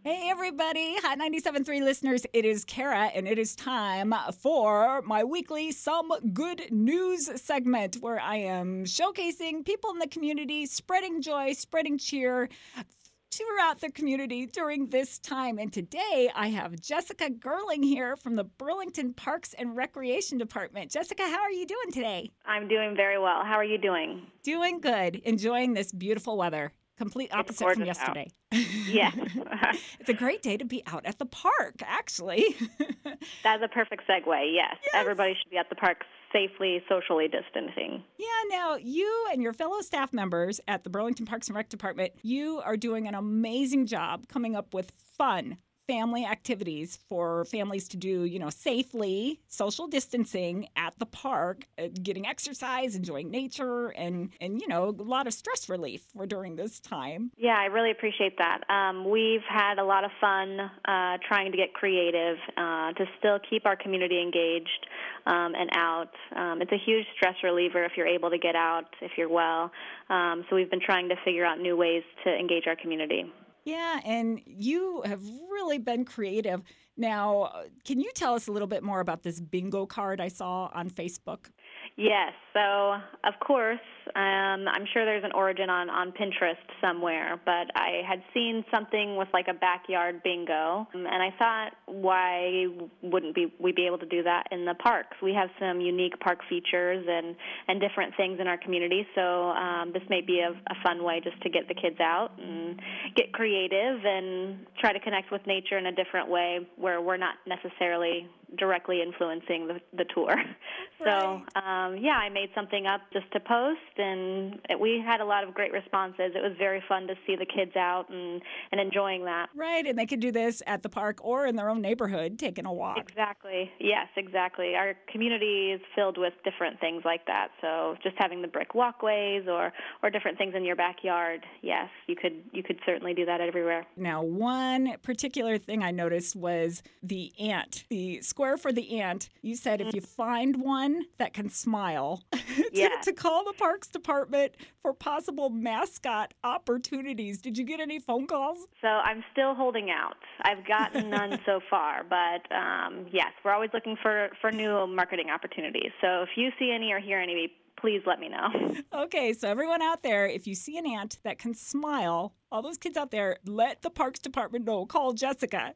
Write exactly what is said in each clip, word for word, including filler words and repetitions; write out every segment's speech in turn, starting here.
Hey, everybody. Hot ninety-seven point three listeners, it is Kara, and it is time for my weekly Some Good News segment where I am showcasing people in the community, spreading joy, spreading cheer throughout the community during this time. And today I have Jessica Gerling here from the Burlington Parks and Recreation Department. Jessica, how are you doing today? I'm doing very well. How are you doing? Doing good. Enjoying this beautiful weather. Complete opposite from yesterday. Yes. It's a great day to be out at the park, actually. That's a perfect segue, yes. Yes. Everybody should be at the park safely, socially distancing. Yeah, now you and your fellow staff members at the Burlington Parks and Rec Department, you are doing an amazing job coming up with fun family activities for families to do, you know, safely, social distancing at the park, uh, getting exercise, enjoying nature, and, and, you know, a lot of stress relief for during this time. Yeah, I really appreciate that. Um, we've had a lot of fun uh, trying to get creative uh, to still keep our community engaged um, and out. Um, it's a huge stress reliever if you're able to get out, if you're well. Um, so we've been trying to figure out new ways to engage our community. Yeah, and you have really been creative. Now, can you tell us a little bit more about this bingo card I saw on Facebook? Yes. So, of course, um, I'm sure there's an origin on, on Pinterest somewhere, but I had seen something with like a backyard bingo, um, and I thought, why wouldn't be, we be able to do that in the parks? We have some unique park features and, and different things in our community, so um, this may be a, a fun way just to get the kids out and get creative and try to connect with nature in a different way where we're not necessarily directly influencing the, the tour. So, Right. um, yeah, I made something up just to post, and it, we had a lot of great responses. It was very fun to see the kids out and, and enjoying that. Right, and they can do this at the park or in their own neighborhood, taking a walk. Exactly. Yes, exactly. Our community is filled with different things like that. So just having the brick walkways or, or different things in your backyard, yes, you could you could certainly do that everywhere. Now, one particular thing I noticed was the ant, the square for the ant. You said if you find one that can smile, to, Yes. to call the Parks Department for possible mascot opportunities. Did you get any phone calls? So I'm still holding out. I've gotten none so far, but um, yes, we're always looking for, for new marketing opportunities. So if you see any or hear any, please let me know. Okay, so everyone out there, if you see an ant that can smile, all those kids out there, let the Parks Department know. Call Jessica.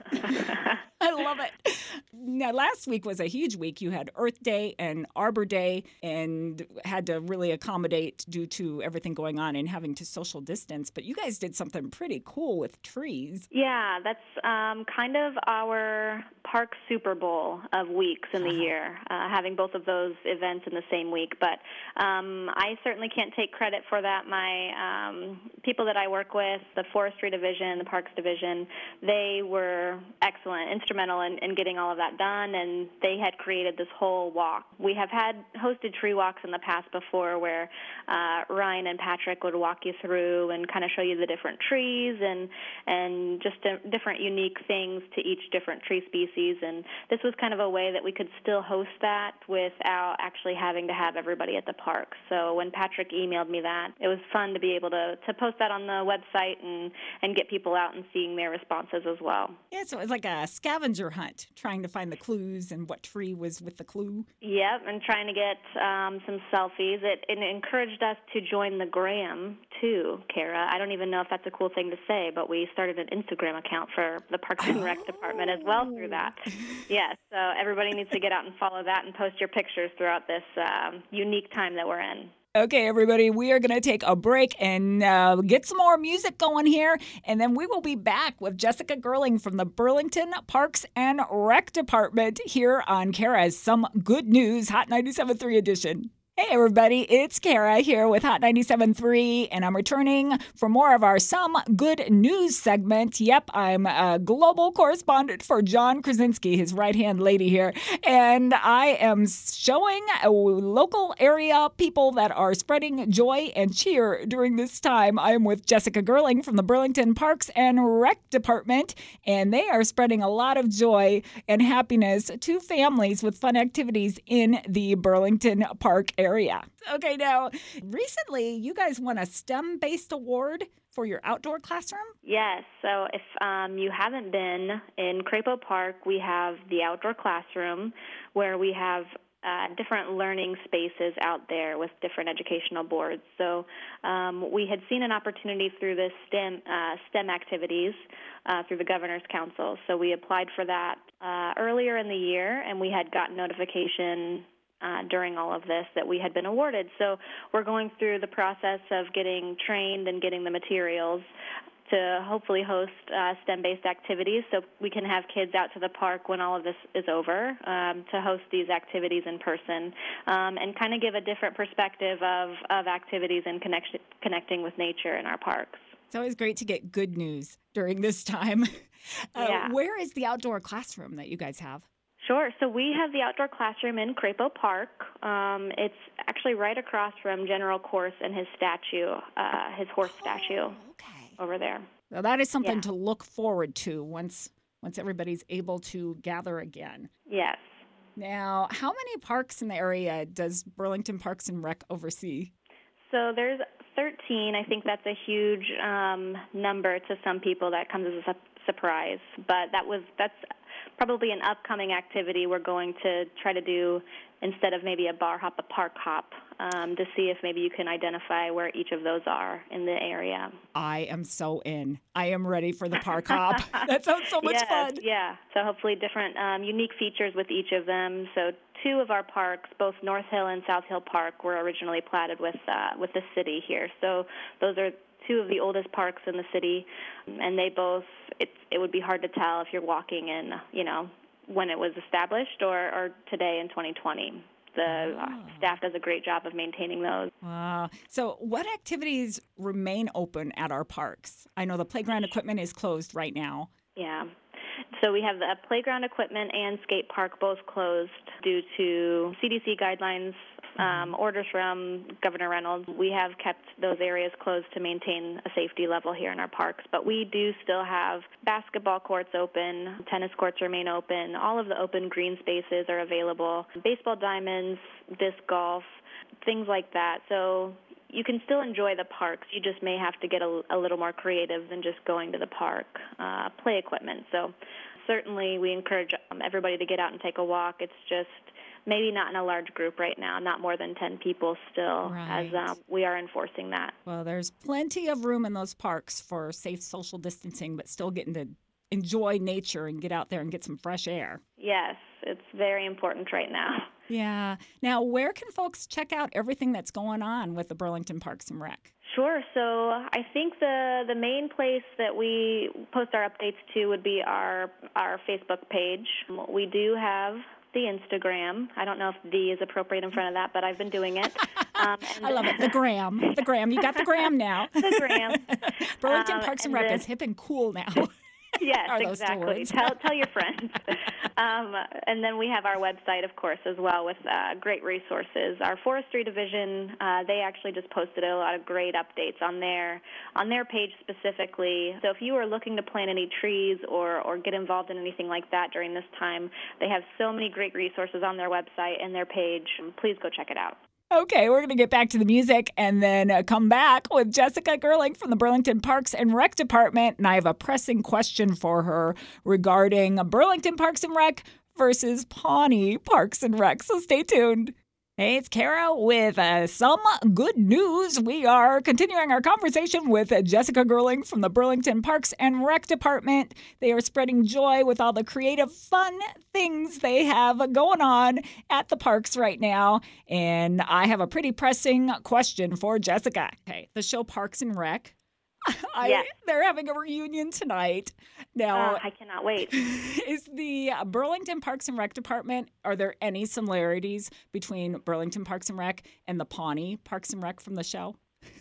I love it. Now, last week was a huge week. You had Earth Day and Arbor Day and had to really accommodate due to everything going on and having to social distance. But you guys did something pretty cool with trees. Yeah, that's um, kind of our park Super Bowl of weeks in the Uh-huh. year, uh, having both of those events in the same week. But um, I certainly can't take credit for that. My um, people that I work with, the Forestry Division, the Parks Division, they were excellent, instrumental in, in getting all of that done, and they had created this whole walk. We have had hosted tree walks in the past before where uh, Ryan and Patrick would walk you through and kind of show you the different trees and, and just a, different unique things to each different tree species, and this was kind of a way that we could still host that without actually having to have everybody at the park. So when Patrick emailed me that, it was fun to be able to, to post that on the website and, and get people out and seeing their responses as well. Yeah, so it was like a scavenger hunt, trying to find the clues and what tree was with the clue. Yep, and trying to get um, some selfies. It, it encouraged us to join the Gram, too, Kara. I don't even know if that's a cool thing to say, but we started an Instagram account for the Parks and Rec Department as well through that. Yes, so everybody needs to get out and follow that and post your pictures throughout this um, unique time that we're in. Okay, everybody, we are going to take a break and uh, get some more music going here, and then we will be back with Jessica Gerling from the Burlington Parks and Rec Department here on Kara's Some Good News Hot ninety-seven point three edition. Hey, everybody, it's Kara here with Hot ninety-seven point three, and I'm returning for more of our Some Good News segment. Yep, I'm a global correspondent for John Krasinski, his right-hand lady here, and I am showing a local area people that are spreading joy and cheer during this time. I am with Jessica Gerling from the Burlington Parks and Rec Department, and they are spreading a lot of joy and happiness to families with fun activities in the Burlington Park area. area. Okay, now, recently you guys won a STEM-based award for your outdoor classroom? Yes. So if um, you haven't been in Crapo Park, we have the outdoor classroom where we have Uh, different learning spaces out there with different educational boards. So um, we had seen an opportunity through the STEM uh, STEM activities uh, through the Governor's Council. So we applied for that uh, earlier in the year, and we had gotten notification uh, during all of this that we had been awarded. So we're going through the process of getting trained and getting the materials to hopefully host uh, STEM-based activities so we can have kids out to the park when all of this is over um, to host these activities in person um, and kind of give a different perspective of, of activities and connection, connecting with nature in our parks. It's always great to get good news during this time. Uh, yeah. Where is the outdoor classroom that you guys have? Sure. So we have the outdoor classroom in Crapo Park. Um, it's actually right across from General Corse and his statue, uh, his horse oh, statue. Okay. Over there. Well, that is something yeah. to look forward to once once everybody's able to gather again. Yes. Now, how many parks in the area does Burlington Parks and Rec oversee? So there's thirteen. I think that's a huge um, number to some people. That comes as a su- surprise. But that was that's probably an upcoming activity we're going to try to do instead of maybe a bar hop, a park hop, um, to see if maybe you can identify where each of those are in the area. I am so in. I am ready for the park hop. That sounds so much yes, fun. Yeah, so hopefully different um, unique features with each of them. So two of our parks, both North Hill and South Hill Park, were originally platted with uh, with the city here. So those are two of the oldest parks in the city, and they both, it's, it would be hard to tell if you're walking in, you know, when it was established or, or today in twenty twenty. The oh. staff does a great job of maintaining those. Wow. So what activities remain open at our parks? I know the playground equipment is closed right now. Yeah. So we have the playground equipment and skate park both closed due to C D C guidelines, um, orders from Governor Reynolds. We have kept those areas closed to maintain a safety level here in our parks. But we do still have basketball courts open, tennis courts remain open, all of the open green spaces are available, baseball diamonds, disc golf, things like that. So you can still enjoy the parks. You just may have to get a, a little more creative than just going to the park. Uh, play equipment. So certainly we encourage um, everybody to get out and take a walk. It's just maybe not in a large group right now, not more than ten people still, right. as um, we are enforcing that. Well, there's plenty of room in those parks for safe social distancing, but still getting to enjoy nature and get out there and get some fresh air. Yes, it's very important right now. Yeah. Now, where can folks check out everything that's going on with the Burlington Parks and Rec? Sure. So I think the, the main place that we post our updates to would be our, our Facebook page. We do have the Instagram. I don't know if D is appropriate in front of that, but I've been doing it. Um, I love it. The gram. The gram. You got the gram now. The gram. Burlington um, Parks and, and Rec the, is hip and cool now. Yes, Are those exactly. Tell, tell your friends. um, and then we have our website, of course, as well with uh, great resources. Our forestry division, uh, they actually just posted a lot of great updates on their on their page specifically. So if you are looking to plant any trees or, or get involved in anything like that during this time, they have so many great resources on their website and their page. Please go check it out. Okay, we're going to get back to the music and then uh, come back with Jessica Gerling from the Burlington Parks and Rec Department. And I have a pressing question for her regarding Burlington Parks and Rec versus Pawnee Parks and Rec. So stay tuned. Hey, it's Kara with uh, some good news. We are continuing our conversation with uh, Jessica Gerling from the Burlington Parks and Rec Department. They are spreading joy with all the creative, fun things they have going on at the parks right now. And I have a pretty pressing question for Jessica. Okay, the show Parks and Rec. I, yes. They're having a reunion tonight. Now, uh, I cannot wait. Is the Burlington Parks and Rec Department, are there any similarities between Burlington Parks and Rec and the Pawnee Parks and Rec from the show?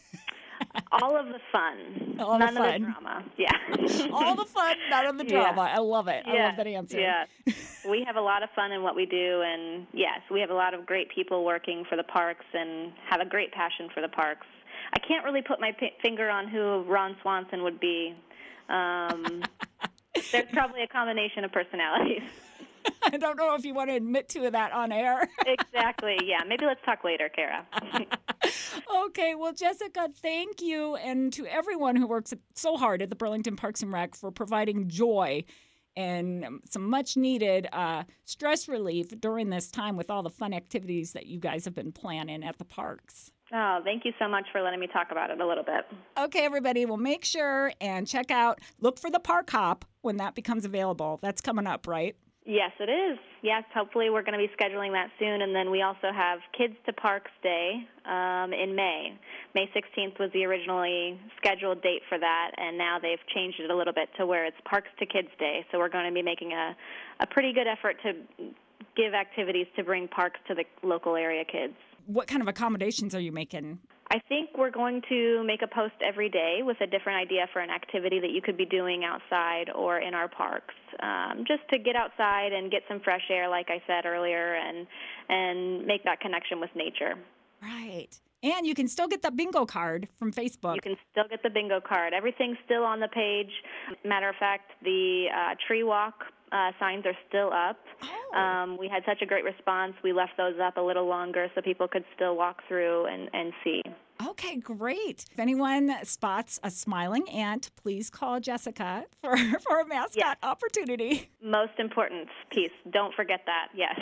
All of the fun. All none the fun. of the drama. Yeah. All the fun, none of the drama. Yeah. I love it. Yeah. I love that answer. Yeah. We have a lot of fun in what we do, and yes, we have a lot of great people working for the parks and have a great passion for the parks. I can't really put my p- finger on who Ron Swanson would be. Um, there's probably a combination of personalities. I don't know if you want to admit to that on air. Exactly. Yeah. Maybe let's talk later, Kara. Okay. Well, Jessica, thank you. And to everyone who works so hard at the Burlington Parks and Rec for providing joy and some much needed uh, stress relief during this time with all the fun activities that you guys have been planning at the parks. Oh, thank you so much for letting me talk about it a little bit. Okay, everybody, well, make sure and check out, look for the Park Hop when that becomes available. That's coming up, right? Yes, it is. Yes, hopefully we're going to be scheduling that soon. And then we also have Kids to Parks Day um, in May. May sixteenth was the originally scheduled date for that, and now they've changed it a little bit to where it's Parks to Kids Day. So we're going to be making a, a pretty good effort to give activities to bring parks to the local area kids. What kind of accommodations are you making? I think we're going to make a post every day with a different idea for an activity that you could be doing outside or in our parks, um, just to get outside and get some fresh air, like I said earlier, and and make that connection with nature. Right. And you can still get that bingo card from Facebook. You can still get the bingo card. Everything's still on the page. Matter of fact, the uh, tree walk Uh, signs are still up. Oh. Um, we had such a great response. We left those up a little longer so people could still walk through and, and see. Okay, great. If anyone spots a smiling ant, please call Jessica for, for a mascot yes. opportunity. Most important piece. Don't forget that. Yes.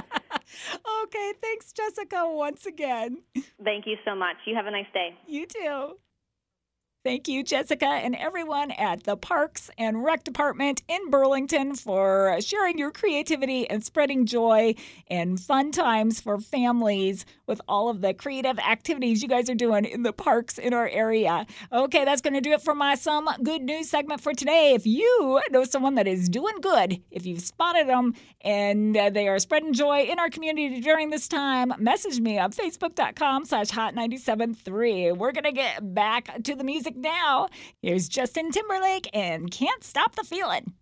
Okay, thanks, Jessica, once again. Thank you so much. You have a nice day. You too. Thank you, Jessica, and everyone at the Parks and Rec Department in Burlington for sharing your creativity and spreading joy and fun times for families with all of the creative activities you guys are doing in the parks in our area. Okay, that's going to do it for my Some Good News segment for today. If you know someone that is doing good, if you've spotted them and uh, they are spreading joy in our community during this time, message me on facebook.com slash hot 973. We're going to get back to the music now. Here's Justin Timberlake and Can't Stop the Feeling.